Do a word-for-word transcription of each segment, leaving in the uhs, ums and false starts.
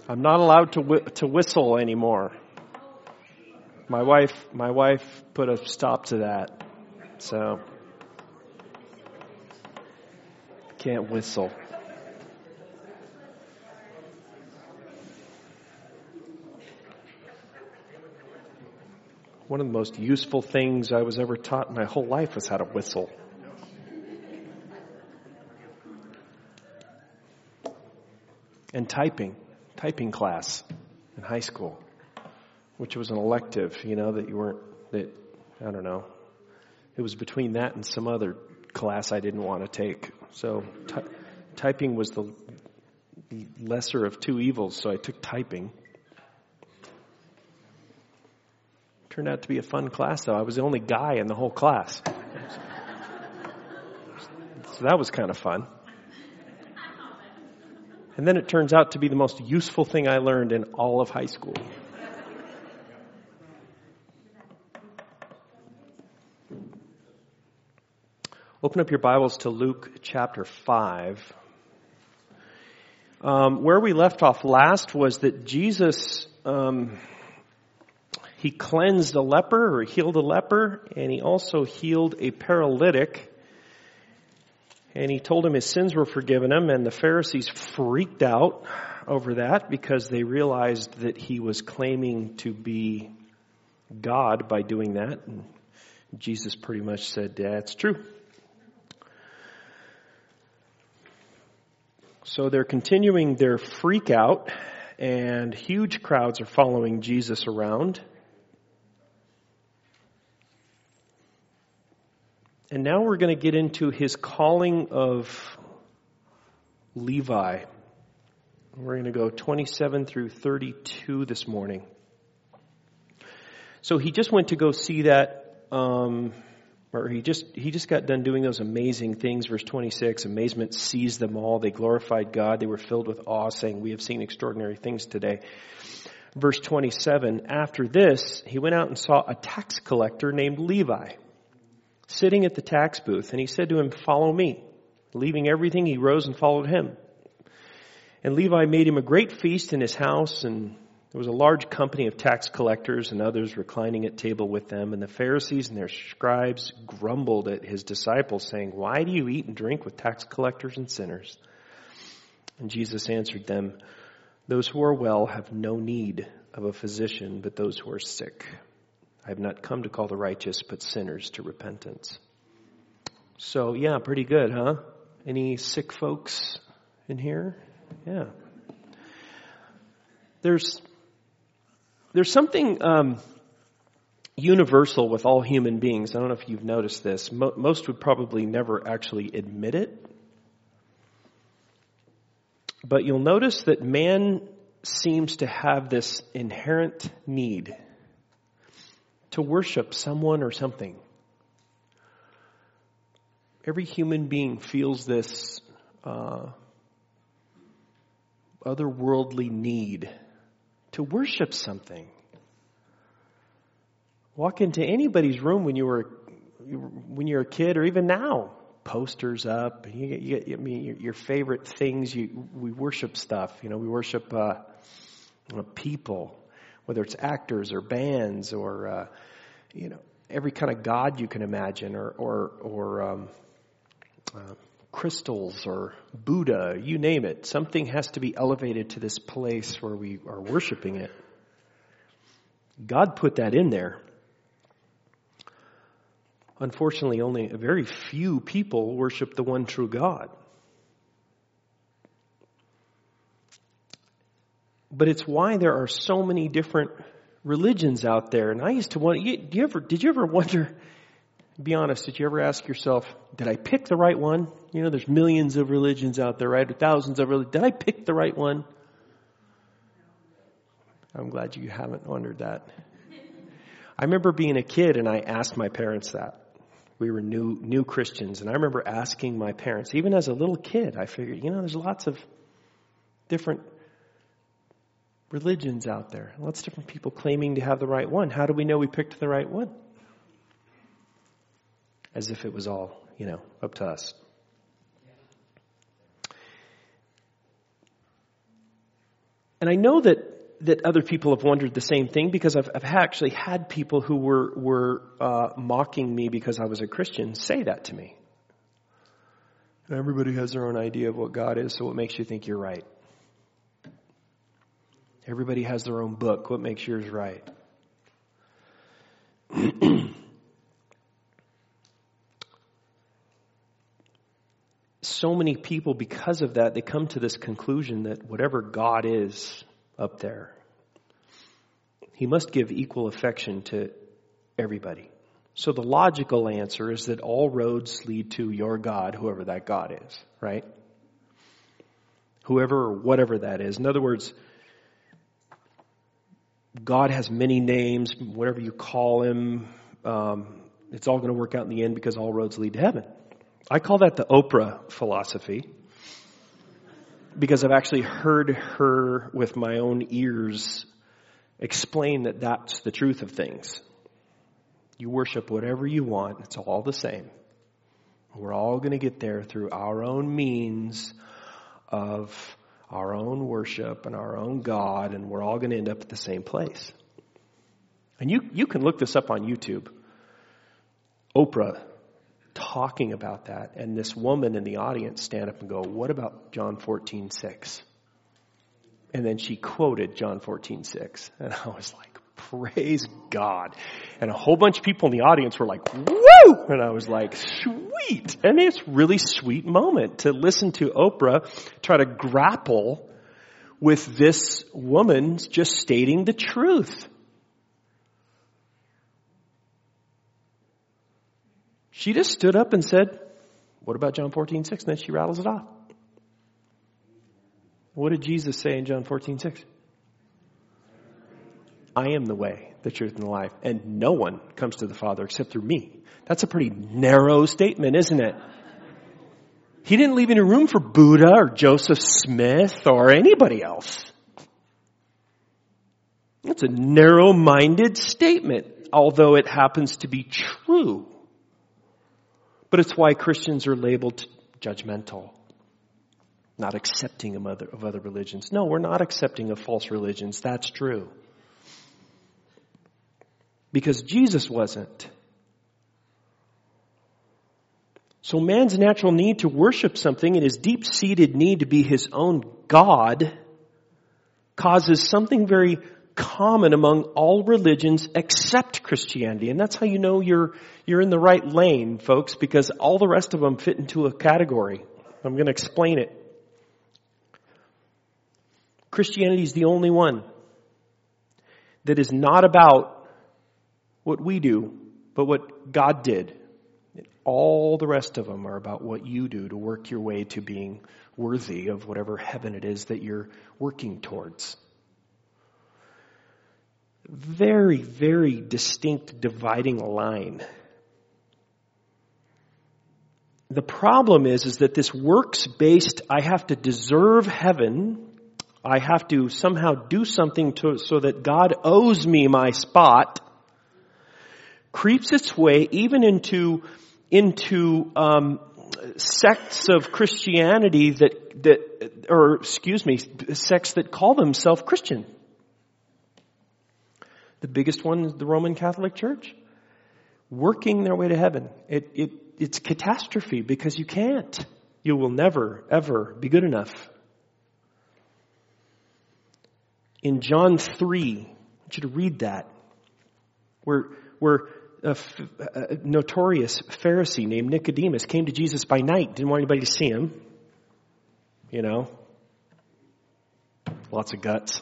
I'm not allowed to whi- to whistle anymore. My wife, my wife put a stop to that. So can't whistle. One of the most useful things I was ever taught in my whole life was how to whistle. And typing, typing class in high school, which was an elective, you know, that you weren't, that, I don't know. It was between that and some other class I didn't want to take. So ty- typing was the lesser of two evils, so I took typing. Turned out to be a fun class, though. I was the only guy in the whole class. So that was kind of fun. And then it turns out to be the most useful thing I learned in all of high school. Open up your Bibles to Luke chapter five. Um, where we left off last was that Jesus, um, he cleansed a leper or healed a leper, and he also healed a paralytic. And he told him his sins were forgiven him, and the Pharisees freaked out over that because they realized that he was claiming to be God by doing that. And Jesus pretty much said, yeah, it's true. So they're continuing their freak out, and huge crowds are following Jesus around. And now we're going to get into his calling of Levi. We're going to go twenty-seven through thirty-two this morning. So he just went to go see that, um, or he just he just got done doing those amazing things. Verse twenty-six, amazement seized them all. They glorified God. They were filled with awe, saying, we have seen extraordinary things today. Verse twenty-seven, after this, he went out and saw a tax collector named Levi sitting at the tax booth, and he said to him, follow me. Leaving everything, he rose and followed him. And Levi made him a great feast in his house, and there was a large company of tax collectors and others reclining at table with them. And the Pharisees and their scribes grumbled at his disciples, saying, why do you eat and drink with tax collectors and sinners? And Jesus answered them, those who are well have no need of a physician, but those who are sick. I have not come to call the righteous, but sinners to repentance. So, yeah, pretty good, huh? Any sick folks in here? Yeah. There's there's something um, universal with all human beings. I don't know if you've noticed this. Mo- most would probably never actually admit it. But you'll notice that man seems to have this inherent need to worship someone or something. Every human being feels this uh, otherworldly need to worship something. Walk into anybody's room when you were when you're a kid, or even now, posters up. You get, you get, I mean, your, your favorite things. You we worship stuff. You know, we worship uh, people. Whether it's actors or bands or, uh, you know, every kind of god you can imagine, or or, or um, uh, crystals or Buddha, you name it. Something has to be elevated to this place where we are worshiping it. God put that in there. Unfortunately, only a very few people worship the one true God. But it's why there are so many different religions out there. And I used to wonder, do you ever, did you ever wonder, be honest, did you ever ask yourself, did I pick the right one? You know, there's millions of religions out there, right? Thousands of religions. Did I pick the right one? I'm glad you haven't wondered that. I remember being a kid and I asked my parents that. We were new, new Christians. And I remember asking my parents, even as a little kid, I figured, you know, there's lots of different religions out there. Lots of different people claiming to have the right one. How do we know we picked the right one? As if it was all, you know, up to us. And I know that, that other people have wondered the same thing, because I've, I've actually had people who were, were uh, mocking me because I was a Christian say that to me. Everybody has their own idea of what God is, so what makes you think you're right? Everybody has their own book. What makes yours right? So many people, because of that, they come to this conclusion that whatever God is up there, he must give equal affection to everybody. So the logical answer is that all roads lead to your God, whoever that God is, right? Whoever or whatever that is. In other words, God has many names, whatever you call him, um, it's all going to work out in the end because all roads lead to heaven. I call that the Oprah philosophy, because I've actually heard her with my own ears explain that that's the truth of things. You worship whatever you want. It's all the same. We're all going to get there through our own means of our own worship and our own God, and we're all going to end up at the same place. And you, you can look this up on YouTube. Oprah talking about that, and this woman in the audience stand up and go, what about John fourteen six? And then she quoted John fourteen six. And I was like, praise God. And a whole bunch of people in the audience were like, woo! And I was like, sweet. And it's a really sweet moment to listen to Oprah try to grapple with this woman just stating the truth. She just stood up and said, what about John fourteen six? And then she rattles it off. What did Jesus say in John fourteen six? I am the way, the truth, and the life, and no one comes to the Father except through me. That's a pretty narrow statement, isn't it? He didn't leave any room for Buddha or Joseph Smith or anybody else. It's a narrow-minded statement, although it happens to be true. But it's why Christians are labeled judgmental, not accepting of other, of other religions. No, we're not accepting of false religions. That's true. Because Jesus wasn't. So man's natural need to worship something and his deep-seated need to be his own God causes something very common among all religions except Christianity. And that's how you know you're you're in the right lane, folks, because all the rest of them fit into a category. I'm going to explain it. Christianity is the only one that is not about what we do, but what God did. All the rest of them are about what you do to work your way to being worthy of whatever heaven it is that you're working towards. Very, very distinct dividing line. The problem is, is that this works-based, I have to deserve heaven, I have to somehow do something to, so that God owes me my spot, creeps its way even into, into um, sects of Christianity that, that, or excuse me, sects that call themselves Christian. The biggest one is the Roman Catholic Church. Working their way to heaven. It, it, it's catastrophe because you can't. You will never, ever be good enough. In John three, I want you to read that. Where, where a, a notorious Pharisee named Nicodemus came to Jesus by night. Didn't want anybody to see him. You know. Lots of guts.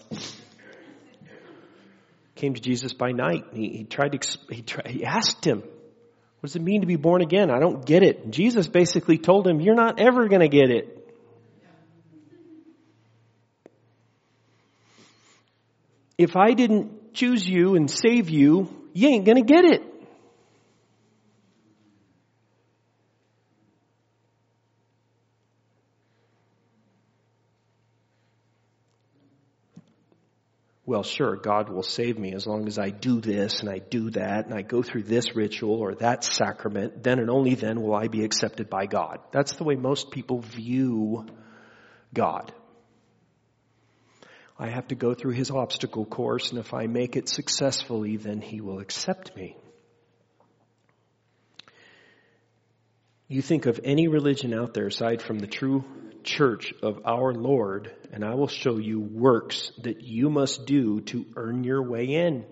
Came to Jesus by night. He, he tried to, he, tried, he asked him, what does it mean to be born again? I don't get it. And Jesus basically told him, you're not ever going to get it. If I didn't choose you and save you, you ain't going to get it. Well, sure, God will save me as long as I do this and I do that and I go through this ritual or that sacrament. Then and only then will I be accepted by God. That's the way most people view God. I have to go through his obstacle course, and if I make it successfully, then he will accept me. You think of any religion out there aside from the true church of our Lord, and I will show you works that you must do to earn your way in.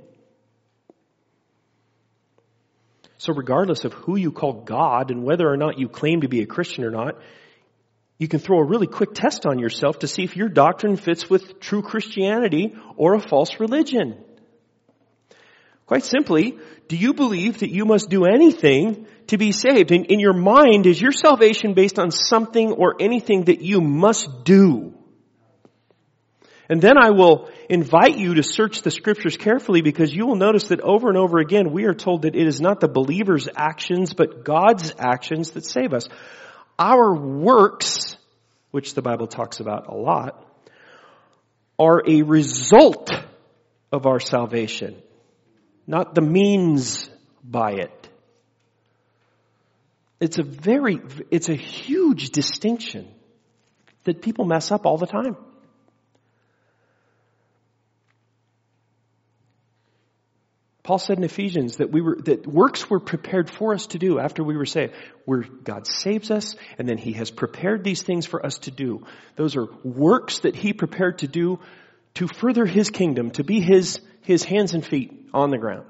So regardless of who you call God and whether or not you claim to be a Christian or not, you can throw a really quick test on yourself to see if your doctrine fits with true Christianity or a false religion. Quite simply, do you believe that you must do anything to be saved? In, in your mind, is your salvation based on something or anything that you must do? And then I will invite you to search the scriptures carefully, because you will notice that over and over again we are told that it is not the believer's actions but God's actions that save us. Our works, which the Bible talks about a lot, are a result of our salvation, not the means by it. It's a very, it's a huge distinction that people mess up all the time. Paul said in Ephesians that we were, that works were prepared for us to do after we were saved. Where God saves us, and then he has prepared these things for us to do. Those are works that he prepared to do to further his kingdom, to be his, his hands and feet on the ground.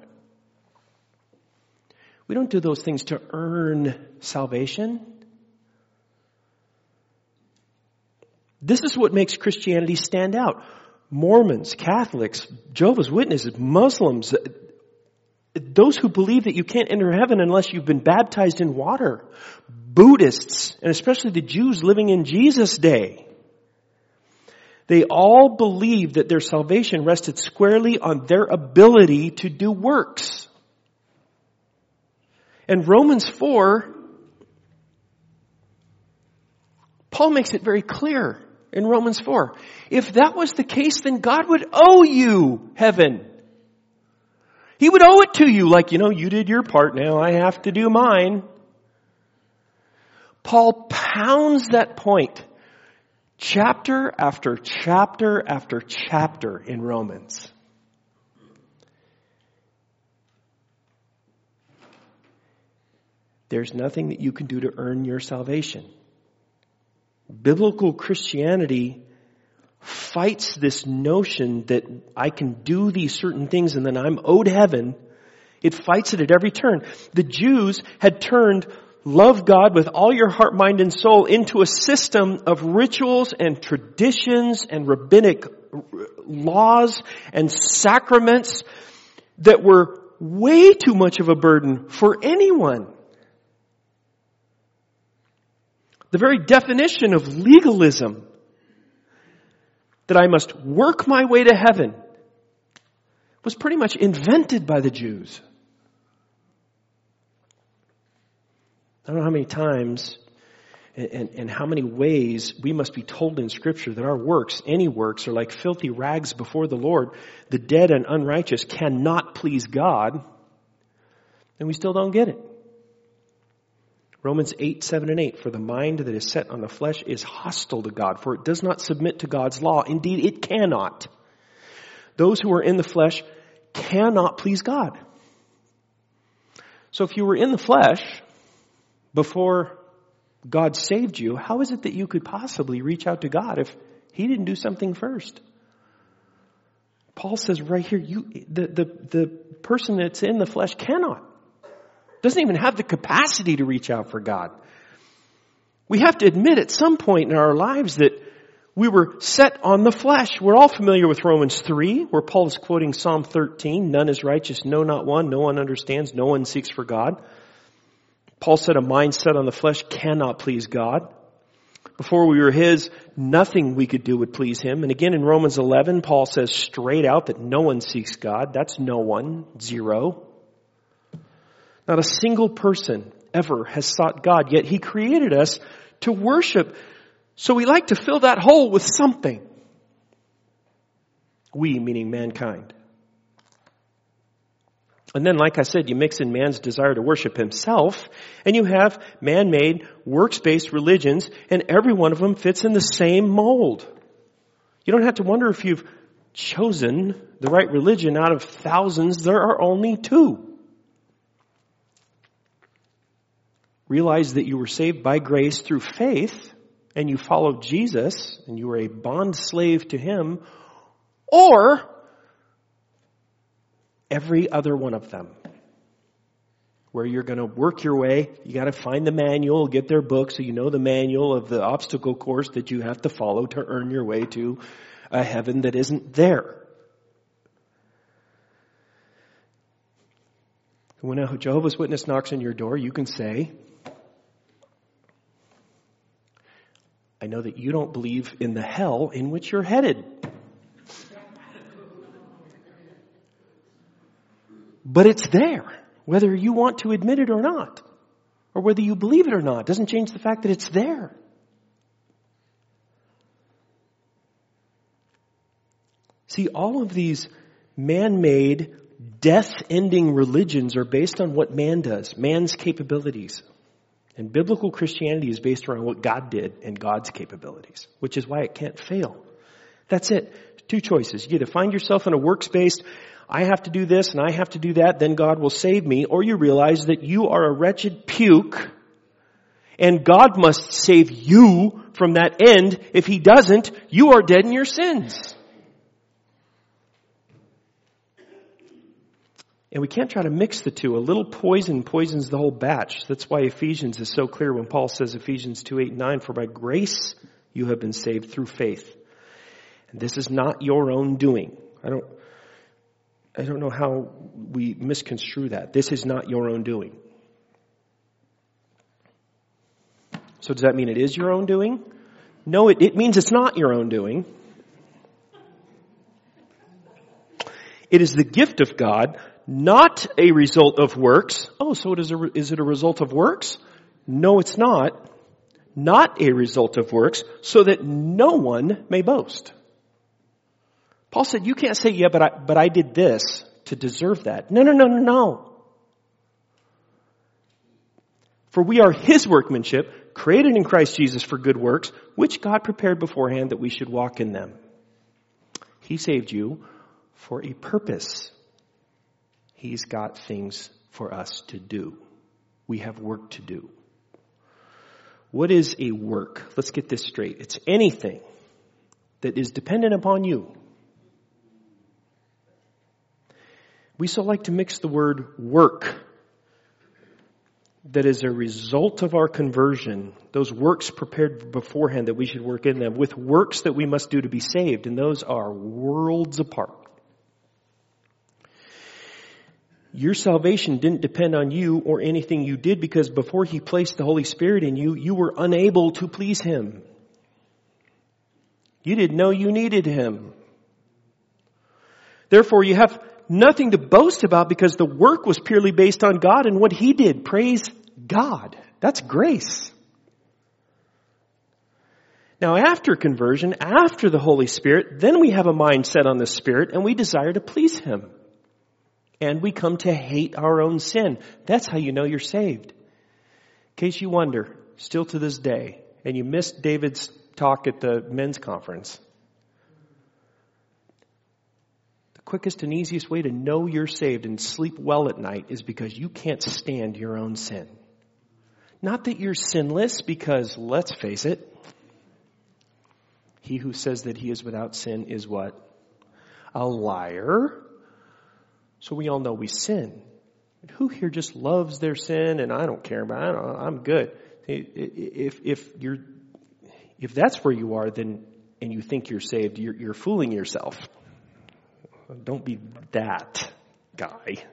We don't do those things to earn salvation. This is what makes Christianity stand out. Mormons, Catholics, Jehovah's Witnesses, Muslims, those who believe that you can't enter heaven unless you've been baptized in water. Buddhists, and especially the Jews living in Jesus' day. They all believe that their salvation rested squarely on their ability to do works. And Romans four, Paul makes it very clear in Romans four. If that was the case, then God would owe you heaven. He would owe it to you, like, you know, you did your part, now I have to do mine. Paul pounds that point chapter after chapter after chapter in Romans. There's nothing that you can do to earn your salvation. Biblical Christianity fights this notion that I can do these certain things and then I'm owed heaven. It fights it at every turn. The Jews had turned love God with all your heart, mind, and soul into a system of rituals and traditions and rabbinic laws and sacraments that were way too much of a burden for anyone. The very definition of legalism, that I must work my way to heaven, was pretty much invented by the Jews. I don't know how many times and, and, and how many ways we must be told in Scripture that our works, any works, are like filthy rags before the Lord. The dead and unrighteous cannot please God, and we still don't get it. Romans eight, seven, and eight, for the mind that is set on the flesh is hostile to God, for it does not submit to God's law. Indeed, it cannot. Those who are in the flesh cannot please God. So if you were in the flesh before God saved you, how is it that you could possibly reach out to God if he didn't do something first? Paul says right here, you, the, the, the person that's in the flesh cannot. Doesn't even have the capacity to reach out for God. We have to admit at some point in our lives that we were set on the flesh. We're all familiar with Romans three, where Paul is quoting Psalm thirteen. None is righteous, no, not one. No one understands, no one seeks for God. Paul said a mind set on the flesh cannot please God. Before we were his, nothing we could do would please him. And again in Romans eleven, Paul says straight out that no one seeks God. That's no one, zero. Not a single person ever has sought God, yet he created us to worship. So we like to fill that hole with something. We, meaning mankind. And then, like I said, you mix in man's desire to worship himself, and you have man-made, works-based religions, and every one of them fits in the same mold. You don't have to wonder if you've chosen the right religion out of thousands, there are only two. Realize that you were saved by grace through faith, and you followed Jesus, and you were a bond slave to Him, or every other one of them, where you're going to work your way. You got to find the manual, get their book so you know the manual of the obstacle course that you have to follow to earn your way to a heaven that isn't there. When a Jehovah's Witness knocks on your door, you can say, I know that you don't believe in the hell in which you're headed. But it's there, whether you want to admit it or not, or whether you believe it or not. It doesn't change the fact that it's there. See, all of these man-made, death-ending religions are based on what man does, man's capabilities. And biblical Christianity is based around what God did and God's capabilities, which is why it can't fail. That's it. Two choices. You either find yourself in a works-based, I have to do this and I have to do that, then God will save me, or you realize that you are a wretched puke and God must save you from that end. If He doesn't, you are dead in your sins. And we can't try to mix the two. A little poison poisons the whole batch. That's why Ephesians is so clear when Paul says, Ephesians two, eight, and nine, for by grace you have been saved through faith. And this is not your own doing. I don't, I don't know how we misconstrue that. This is not your own doing. So does that mean it is your own doing? No, it, it means it's not your own doing. It is the gift of God, not a result of works. Oh, so it is, a, is it a result of works? No, it's not. Not a result of works, so that no one may boast. Paul said, you can't say, yeah, but I, but I did this to deserve that. No, no, no, no, no. For we are His workmanship, created in Christ Jesus for good works, which God prepared beforehand that we should walk in them. He saved you for a purpose. He's got things for us to do. We have work to do. What is a work? Let's get this straight. It's anything that is dependent upon you. We so like to mix the word work that is a result of our conversion, those works prepared beforehand that we should work in them, with works that we must do to be saved, and those are worlds apart. Your salvation didn't depend on you or anything you did, because before He placed the Holy Spirit in you, you were unable to please Him. You didn't know you needed Him. Therefore, you have nothing to boast about, because the work was purely based on God and what He did. Praise God. That's grace. Now, after conversion, after the Holy Spirit, then we have a mind set on the Spirit and we desire to please Him. And we come to hate our own sin. That's how you know you're saved. In case you wonder, still to this day, and you missed David's talk at the men's conference, the quickest and easiest way to know you're saved and sleep well at night is because you can't stand your own sin. Not that you're sinless, because let's face it, he who says that he is without sin is what? A liar. So we all know we sin. Who here just loves their sin and I don't care about it, I'm good. If, if you're, if that's where you are, then, and you think you're saved, you're, you're fooling yourself. Don't be that guy.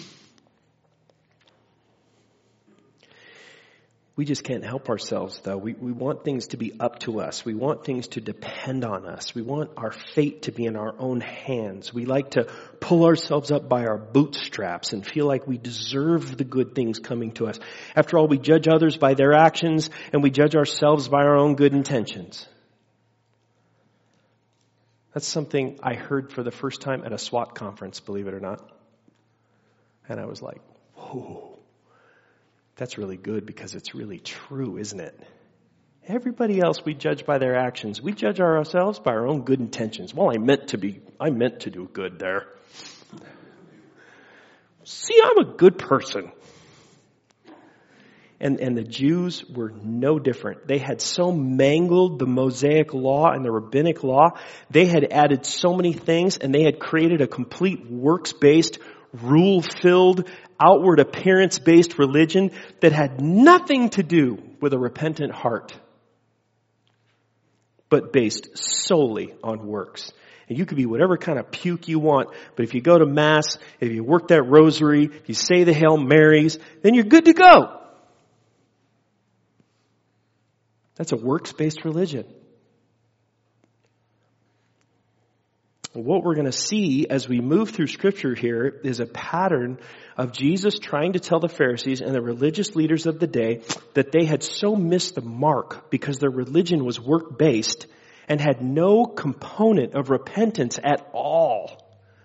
We just can't help ourselves, though. We, we want things to be up to us. We want things to depend on us. We want our fate to be in our own hands. We like to pull ourselves up by our bootstraps and feel like we deserve the good things coming to us. After all, we judge others by their actions and we judge ourselves by our own good intentions. That's something I heard for the first time at a SWAT conference, believe it or not. And I was like, whoa. That's really good because it's really true, isn't it? Everybody else we judge by their actions. We judge ourselves by our own good intentions. Well, I meant to be, I meant to do good there. See, I'm a good person. And, and the Jews were no different. They had so mangled the Mosaic law and the rabbinic law. They had added so many things, and they had created a complete works-based, rule-filled, outward appearance-based religion that had nothing to do with a repentant heart, but based solely on works. And you could be whatever kind of puke you want, but if you go to Mass, if you work that rosary, if you say the Hail Marys, then you're good to go. That's a works-based religion. What we're going to see as we move through Scripture here is a pattern of Jesus trying to tell the Pharisees and the religious leaders of the day that they had so missed the mark because their religion was work-based and had no component of repentance at all.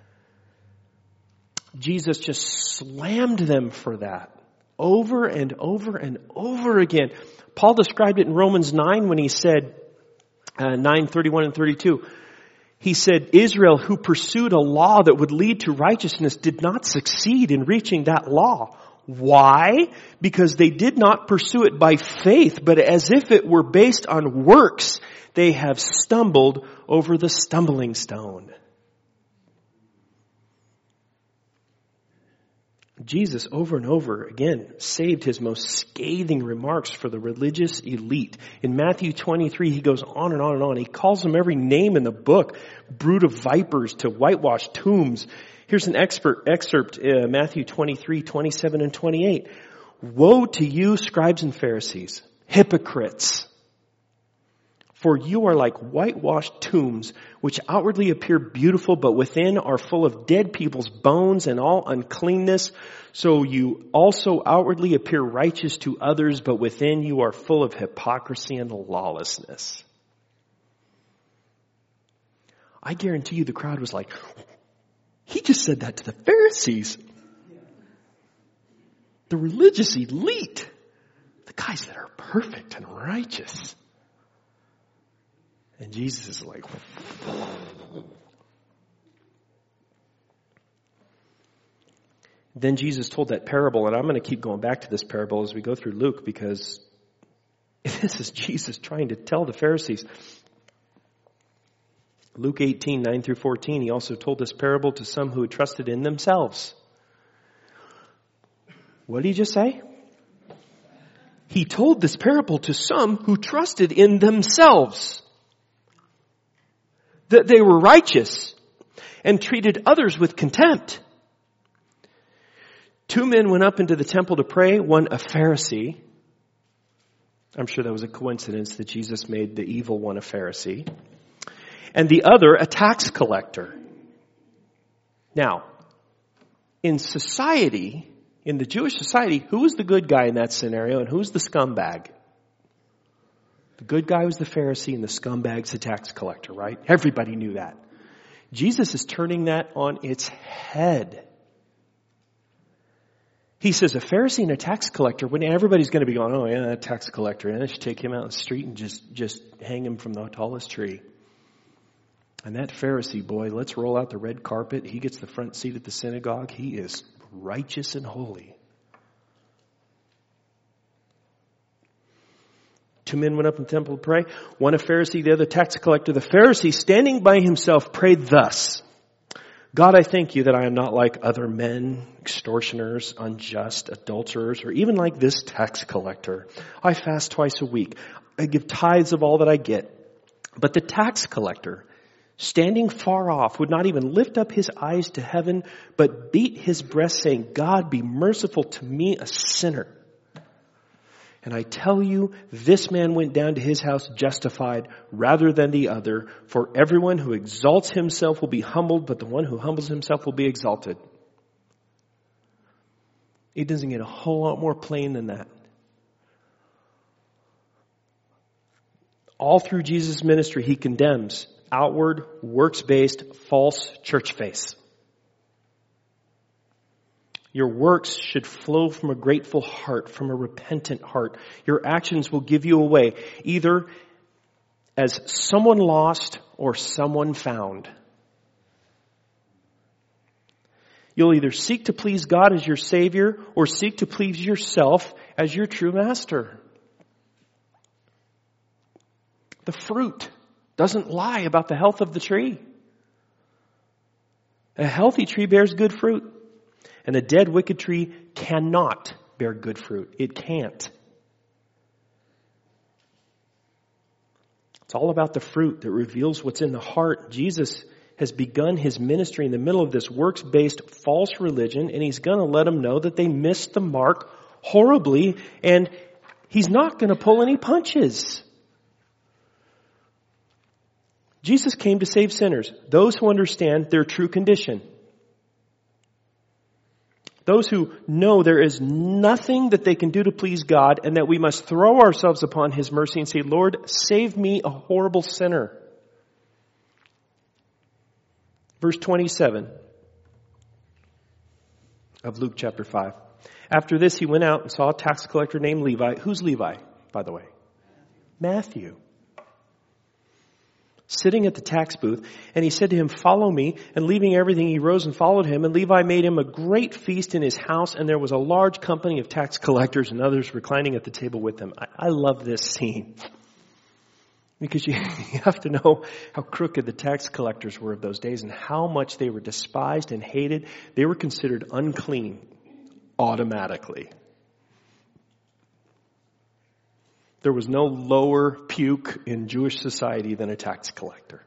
Jesus just slammed them for that over and over and over again. Paul described it in Romans nine when he said, uh, nine, thirty-one and thirty-two, he said, Israel, who pursued a law that would lead to righteousness, did not succeed in reaching that law. Why? Because they did not pursue it by faith, but as if it were based on works, they have stumbled over the stumbling stone. Jesus over and over again saved his most scathing remarks for the religious elite. In Matthew twenty-three, he goes on and on and on. He calls them every name in the book, brood of vipers to whitewashed tombs. Here's an expert excerpt, uh, Matthew twenty-three, twenty-seven and twenty-eight. Woe to you, scribes and Pharisees, hypocrites! For you are like whitewashed tombs, which outwardly appear beautiful, but within are full of dead people's bones and all uncleanness. So you also outwardly appear righteous to others, but within you are full of hypocrisy and lawlessness. I guarantee you the crowd was like, he just said that to the Pharisees. The religious elite. The guys that are perfect and righteous. And Jesus is like, then Jesus told that parable, and I'm going to keep going back to this parable as we go through Luke, because this is Jesus trying to tell the Pharisees. Luke eighteen, nine through fourteen, he also told this parable to some who had trusted in themselves. What did he just say? He told this parable to some who trusted in themselves. That they were righteous and treated others with contempt. Two men went up into the temple to pray, one a Pharisee. I'm sure that was a coincidence that Jesus made the evil one a Pharisee. And the other a tax collector. Now, in society, in the Jewish society, who was the good guy in that scenario and who's the scumbag? The good guy was the Pharisee and the scumbag's the tax collector, right? Everybody knew that. Jesus is turning that on its head. He says a Pharisee and a tax collector, when everybody's going to be going, oh yeah, that tax collector, and I should take him out in the street and just, just hang him from the tallest tree. And that Pharisee, boy, let's roll out the red carpet. He gets the front seat at the synagogue. He is righteous and holy. Two men went up in the temple to pray. One a Pharisee, the other tax collector. The Pharisee, standing by himself, prayed thus. God, I thank you that I am not like other men, extortioners, unjust, adulterers, or even like this tax collector. I fast twice a week. I give tithes of all that I get. But the tax collector, standing far off, would not even lift up his eyes to heaven, but beat his breast, saying, God, be merciful to me, a sinner. And I tell you, this man went down to his house justified rather than the other. For everyone who exalts himself will be humbled, but the one who humbles himself will be exalted. It doesn't get a whole lot more plain than that. All through Jesus' ministry, he condemns outward, works-based, false church faith. Your works should flow from a grateful heart, from a repentant heart. Your actions will give you away, either as someone lost or someone found. You'll either seek to please God as your Savior or seek to please yourself as your true master. The fruit doesn't lie about the health of the tree. A healthy tree bears good fruit, and a dead, wicked tree cannot bear good fruit. It can't. It's all about the fruit that reveals what's in the heart. Jesus has begun his ministry in the middle of this works-based false religion, and he's going to let them know that they missed the mark horribly, and he's not going to pull any punches. Jesus came to save sinners, those who understand their true condition. Those who know there is nothing that they can do to please God and that we must throw ourselves upon his mercy and say, Lord, save me, a horrible sinner. Verse twenty-seven of Luke chapter five. After this, he went out and saw a tax collector named Levi. Who's Levi, by the way? Matthew. Sitting at the tax booth, and he said to him, follow me. And leaving everything, he rose and followed him. And Levi made him a great feast in his house, and there was a large company of tax collectors and others reclining at the table with him. I, I love this scene. Because you, you have to know how crooked the tax collectors were of those days and how much they were despised and hated. They were considered unclean automatically. There was no lower puke in Jewish society than a tax collector.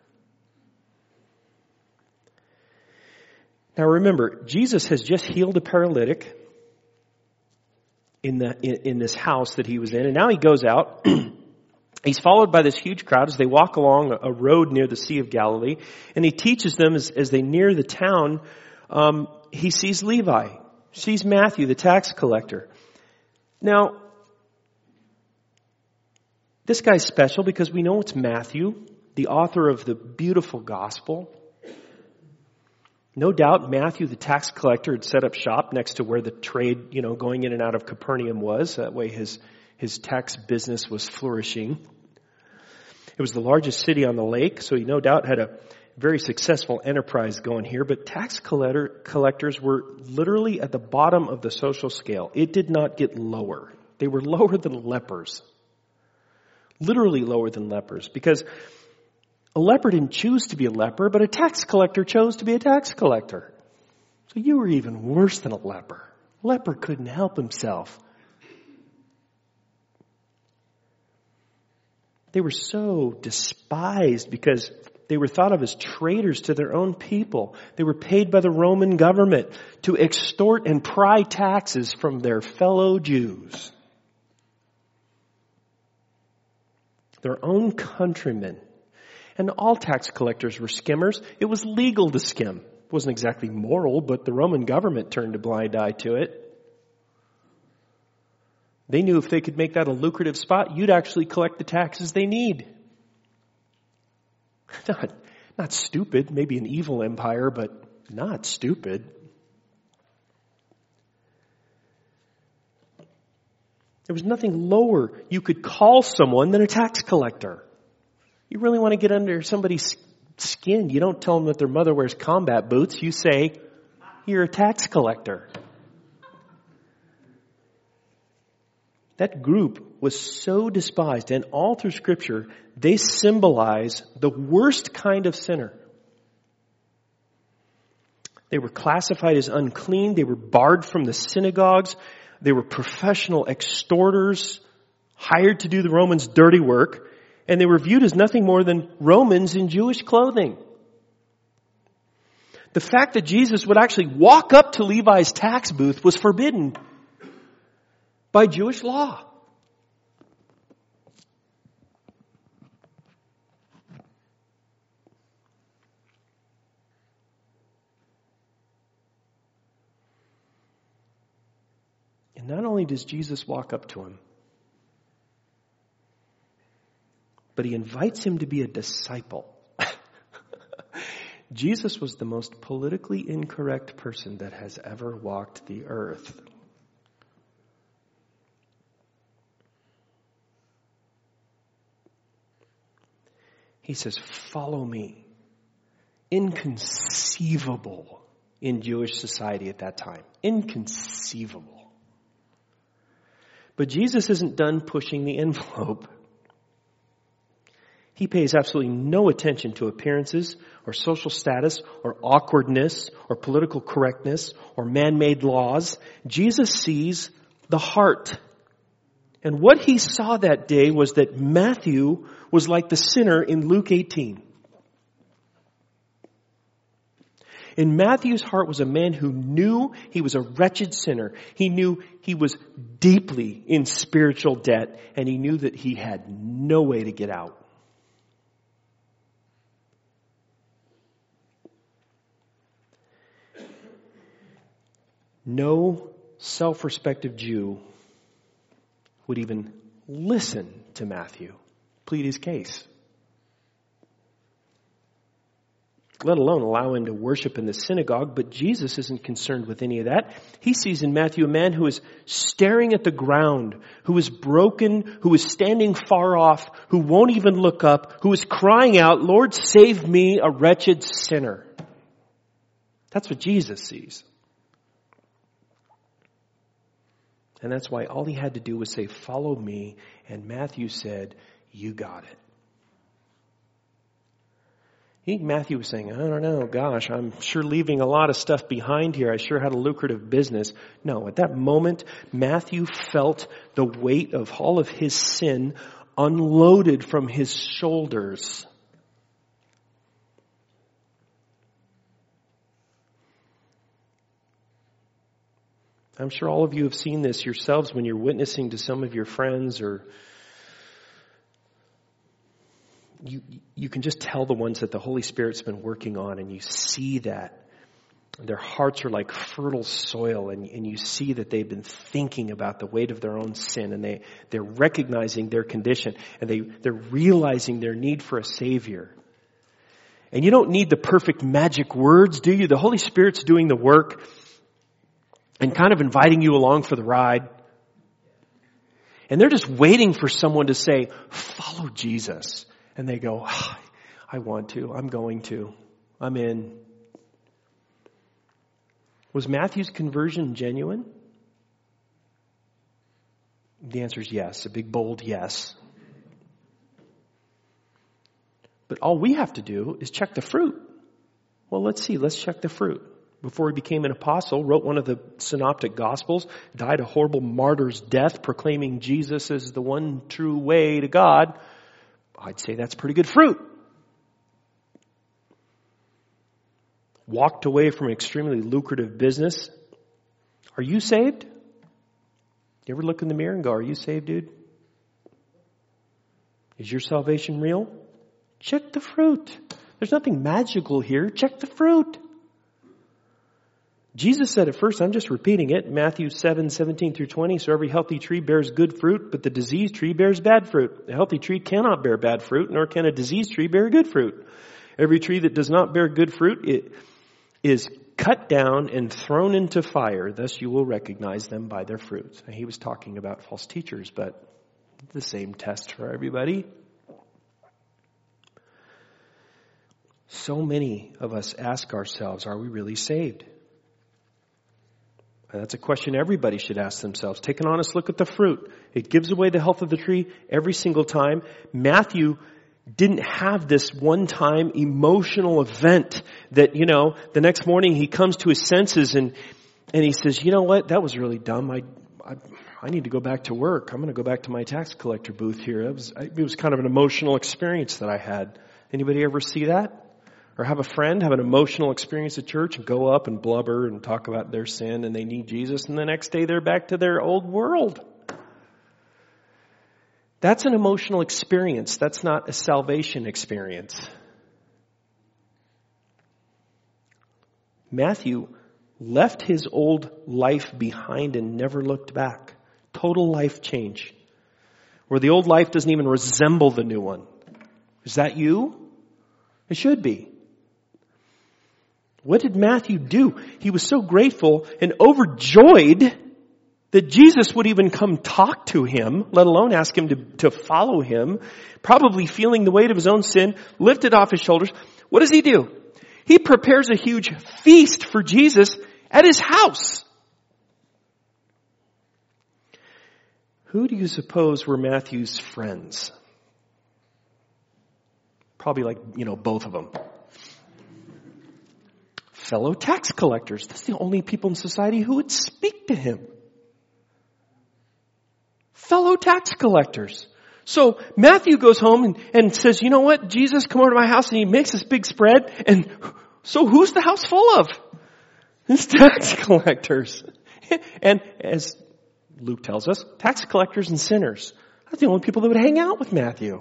Now remember, Jesus has just healed a paralytic in the in, in this house that he was in, and now he goes out. He's followed by this huge crowd as they walk along a road near the Sea of Galilee, and he teaches them as, as they near the town. Um, he sees Levi, sees Matthew, the tax collector. Now, this guy's special because we know it's Matthew, the author of the beautiful gospel. No doubt Matthew, the tax collector, had set up shop next to where the trade, you know, going in and out of Capernaum was. That way his, his tax business was flourishing. It was the largest city on the lake, so he no doubt had a very successful enterprise going here. But tax collector, collectors were literally at the bottom of the social scale. It did not get lower. They were lower than lepers. Literally lower than lepers, because a leper didn't choose to be a leper, but a tax collector chose to be a tax collector. So you were even worse than a leper. A leper couldn't help himself. They were so despised because they were thought of as traitors to their own people. They were paid by the Roman government to extort and pry taxes from their fellow Jews. Their own countrymen. And all tax collectors were skimmers. It was legal to skim. It wasn't exactly moral, but the Roman government turned a blind eye to it. They knew if they could make that a lucrative spot, you'd actually collect the taxes they need. Not, not stupid, maybe an evil empire, but not stupid. There was nothing lower you could call someone than a tax collector. You really want to get under somebody's skin. You don't tell them that their mother wears combat boots. You say, you're a tax collector. That group was so despised, and all through Scripture, they symbolize the worst kind of sinner. They were classified as unclean. They were barred from the synagogues. They were professional extorters, hired to do the Romans' dirty work, and they were viewed as nothing more than Romans in Jewish clothing. The fact that Jesus would actually walk up to Levi's tax booth was forbidden by Jewish law. And not only does Jesus walk up to him, but he invites him to be a disciple. Jesus was the most politically incorrect person that has ever walked the earth. He says, follow me. Inconceivable in Jewish society at that time. Inconceivable. But Jesus isn't done pushing the envelope. He pays absolutely no attention to appearances or social status or awkwardness or political correctness or man-made laws. Jesus sees the heart. And what he saw that day was that Matthew was like the sinner in Luke eighteen. In Matthew's heart was a man who knew he was a wretched sinner. He knew he was deeply in spiritual debt, and he knew that he had no way to get out. No self-respective Jew would even listen to Matthew plead his case, let alone allow him to worship in the synagogue. But Jesus isn't concerned with any of that. He sees in Matthew a man who is staring at the ground, who is broken, who is standing far off, who won't even look up, who is crying out, Lord, save me, a wretched sinner. That's what Jesus sees. And that's why all he had to do was say, follow me. And Matthew said, you got it. I think Matthew was saying, I don't know, gosh, I'm sure leaving a lot of stuff behind here. I sure had a lucrative business. No, at that moment, Matthew felt the weight of all of his sin unloaded from his shoulders. I'm sure all of you have seen this yourselves when you're witnessing to some of your friends, or you you can just tell the ones that the Holy Spirit's been working on, and you see that their hearts are like fertile soil, and, and you see that they've been thinking about the weight of their own sin, and they, they're recognizing their condition, and they, they're realizing their need for a Savior. And you don't need the perfect magic words, do you? The Holy Spirit's doing the work and kind of inviting you along for the ride. And they're just waiting for someone to say, follow Jesus. And they go, oh, I want to. I'm going to. I'm in. Was Matthew's conversion genuine? The answer is yes. A big, bold yes. But all we have to do is check the fruit. Well, let's see. Let's check the fruit. Before he became an apostle, wrote one of the synoptic gospels, died a horrible martyr's death, proclaiming Jesus as the one true way to God. I'd say that's pretty good fruit. Walked away from an extremely lucrative business. Are you saved? You ever look in the mirror and go, are you saved, dude? Is your salvation real? Check the fruit. There's nothing magical here. Check the fruit. Jesus said it first, I'm just repeating it, Matthew seven, seventeen through twenty, so every healthy tree bears good fruit, but the diseased tree bears bad fruit. A healthy tree cannot bear bad fruit, nor can a diseased tree bear good fruit. Every tree that does not bear good fruit it is cut down and thrown into fire, thus you will recognize them by their fruits. And he was talking about false teachers, but the same test for everybody. So many of us ask ourselves, are we really saved? And that's a question everybody should ask themselves. Take an honest look at the fruit. It gives away the health of the tree every single time. Matthew didn't have this one-time emotional event that, you know, the next morning he comes to his senses and and he says, you know what, that was really dumb. I I, I need to go back to work. I'm going to go back to my tax collector booth here. It was, it was kind of an emotional experience that I had. Anybody ever see that? Or have a friend have an emotional experience at church and go up and blubber and talk about their sin and they need Jesus, and the next day they're back to their old world. That's an emotional experience. That's not a salvation experience. Matthew left his old life behind and never looked back. Total life change. Where the old life doesn't even resemble the new one. Is that you? It should be. What did Matthew do? He was so grateful and overjoyed that Jesus would even come talk to him, let alone ask him to, to follow him, probably feeling the weight of his own sin, lifted off his shoulders. What does he do? He prepares a huge feast for Jesus at his house. Who do you suppose were Matthew's friends? Probably like, you know, both of them. Fellow tax collectors. That's the only people in society who would speak to him. Fellow tax collectors. So Matthew goes home and, and says, you know what? Jesus, come over to my house, and he makes this big spread. And so who's the house full of? It's tax collectors. And as Luke tells us, tax collectors and sinners. That's the only people that would hang out with Matthew.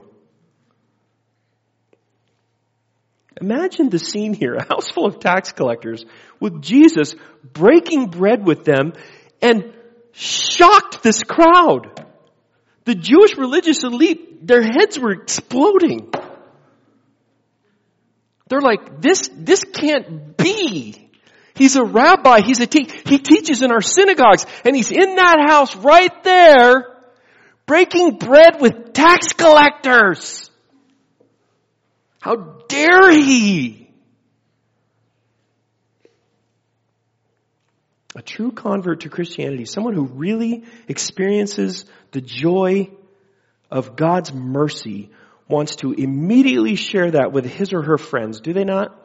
Imagine the scene here, a house full of tax collectors with Jesus breaking bread with them and shocked this crowd. The Jewish religious elite, their heads were exploding. They're like, this, this can't be. He's a rabbi. He's a te- he teaches in our synagogues, and he's in that house right there breaking bread with tax collectors. How dare he? A true convert to Christianity, someone who really experiences the joy of God's mercy, wants to immediately share that with his or her friends. Do they not?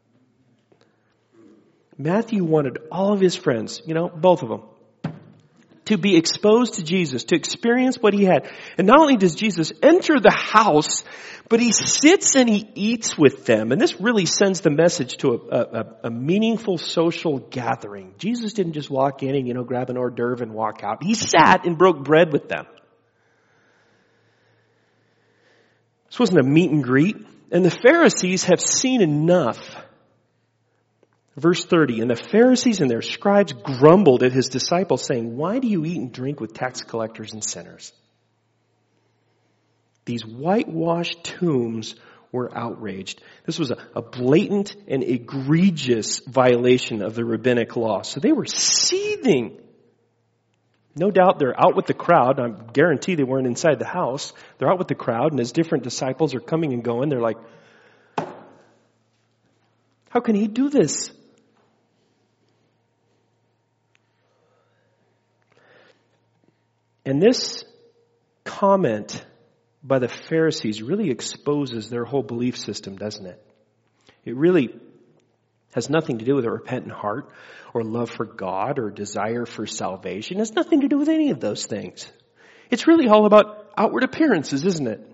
Matthew wanted all of his friends, you know, both of them, to be exposed to Jesus, to experience what he had. And not only does Jesus enter the house, but he sits and he eats with them. And this really sends the message to a, a, a meaningful social gathering. Jesus didn't just walk in and, you know, grab an hors d'oeuvre and walk out. He sat and broke bread with them. This wasn't a meet and greet. And the Pharisees have seen enough. Verse thirty, and the Pharisees and their scribes grumbled at his disciples, saying, why do you eat and drink with tax collectors and sinners? These whitewashed tombs were outraged. This was a, a blatant and egregious violation of the rabbinic law. So they were seething. No doubt they're out with the crowd. I guarantee they weren't inside the house. They're out with the crowd, and as different disciples are coming and going, they're like, how can he do this? And this comment by the Pharisees really exposes their whole belief system, doesn't it? It really has nothing to do with a repentant heart or love for God or desire for salvation. It has nothing to do with any of those things. It's really all about outward appearances, isn't it?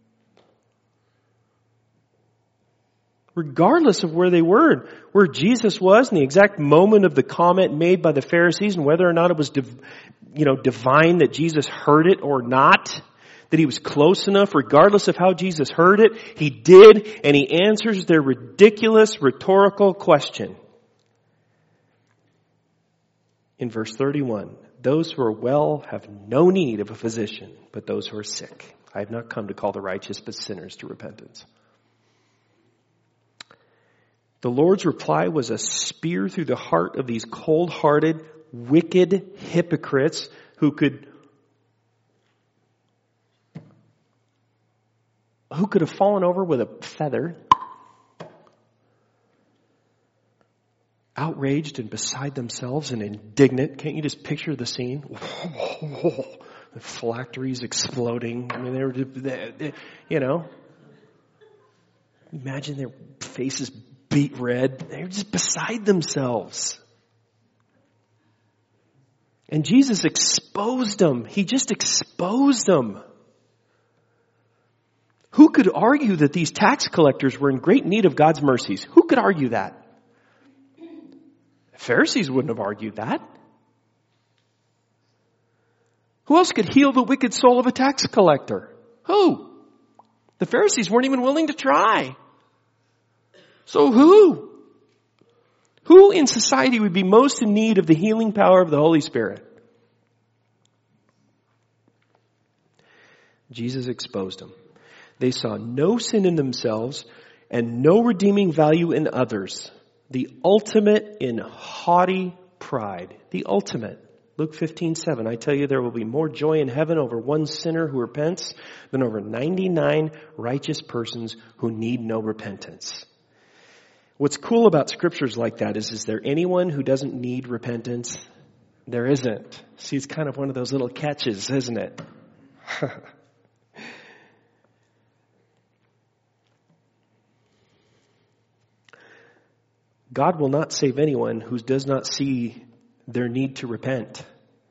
Regardless of where they were, where Jesus was, and the exact moment of the comment made by the Pharisees, and whether or not it was, div- you know, divine that Jesus heard it or not, that he was close enough, regardless of how Jesus heard it, he did, and he answers their ridiculous rhetorical question. In verse thirty-one, those who are well have no need of a physician, but those who are sick. I have not come to call the righteous, but sinners to repentance. The Lord's reply was a spear through the heart of these cold-hearted, wicked hypocrites who could who could have fallen over with a feather, outraged and beside themselves and indignant. Can't you just picture the scene? The phylacteries exploding. I mean, they were, they, they, you know, imagine their faces beat red. They were just beside themselves. And Jesus exposed them. He just exposed them. Who could argue that these tax collectors were in great need of God's mercies? Who could argue that? The Pharisees wouldn't have argued that. Who else could heal the wicked soul of a tax collector? Who? The Pharisees weren't even willing to try. So who? Who in society would be most in need of the healing power of the Holy Spirit? Jesus exposed them. They saw no sin in themselves and no redeeming value in others. The ultimate in haughty pride. The ultimate. Luke fifteen seven, I tell you there will be more joy in heaven over one sinner who repents than over ninety-nine righteous persons who need no repentance. What's cool about scriptures like that is, is there anyone who doesn't need repentance? There isn't. See, it's kind of one of those little catches, isn't it? God will not save anyone who does not see their need to repent.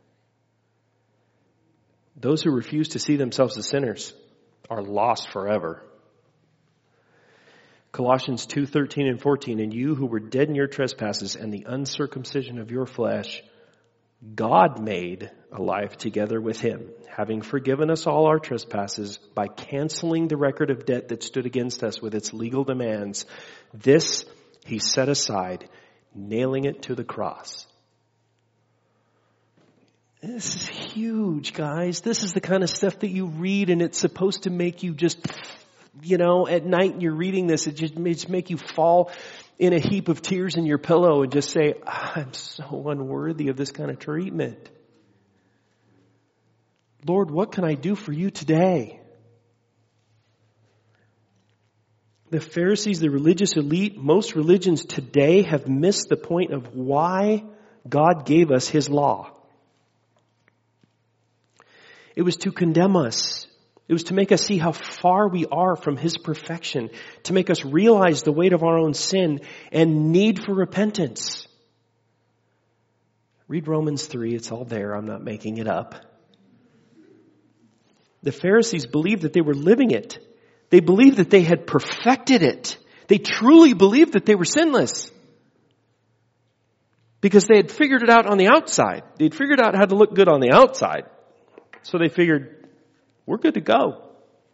Those who refuse to see themselves as sinners are lost forever. Colossians two thirteen and fourteen, and you who were dead in your trespasses and the uncircumcision of your flesh, God made alive together with him, having forgiven us all our trespasses by canceling the record of debt that stood against us with its legal demands. This he set aside, nailing it to the cross. This is huge, guys. This is the kind of stuff that you read and it's supposed to make you just, you know, at night you're reading this, it just, it just make you fall in a heap of tears in your pillow and just say, I'm so unworthy of this kind of treatment. Lord, what can I do for you today? The Pharisees, the religious elite, most religions today have missed the point of why God gave us his law. It was to condemn us. It was to make us see how far we are from his perfection, to make us realize the weight of our own sin and need for repentance. Read Romans three, it's all there, I'm not making it up. The Pharisees believed that they were living it. They believed that they had perfected it. They truly believed that they were sinless. Because they had figured it out on the outside. They'd figured out how to look good on the outside. So they figured, we're good to go.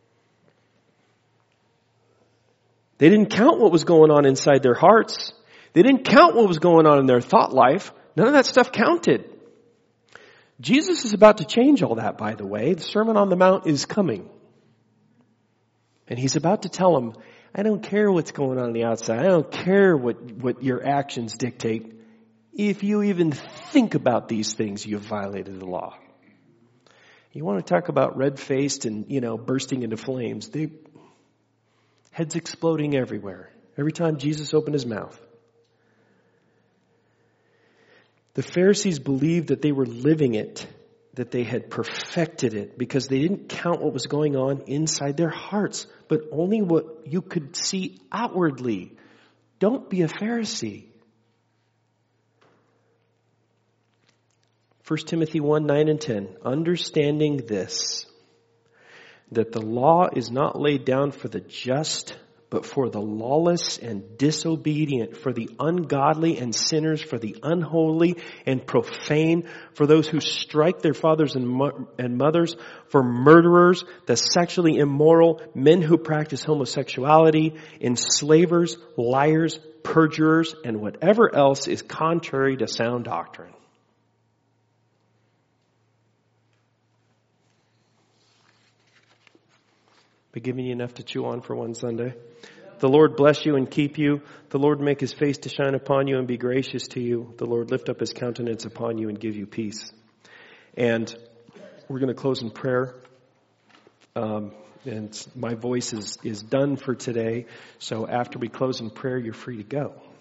They didn't count what was going on inside their hearts. They didn't count what was going on in their thought life. None of that stuff counted. Jesus is about to change all that, by the way. The Sermon on the Mount is coming. And he's about to tell them, I don't care what's going on on the outside. I don't care what, what your actions dictate. If you even think about these things, you've violated the law. You want to talk about red-faced and, you know, bursting into flames. They, heads exploding everywhere. Every time Jesus opened his mouth. The Pharisees believed that they were living it, that they had perfected it, because they didn't count what was going on inside their hearts, but only what you could see outwardly. Don't be a Pharisee. First Timothy one, nine and ten. Understanding this, that the law is not laid down for the just, but for the lawless and disobedient, for the ungodly and sinners, for the unholy and profane, for those who strike their fathers and, mo- and mothers, for murderers, the sexually immoral, men who practice homosexuality, enslavers, liars, perjurers, and whatever else is contrary to sound doctrine. Been giving you enough to chew on for one Sunday? The Lord bless you and keep you. The Lord make his face to shine upon you and be gracious to you. The Lord lift up his countenance upon you and give you peace. And we're going to close in prayer. Um, and my voice is, is done for today. So after we close in prayer, you're free to go.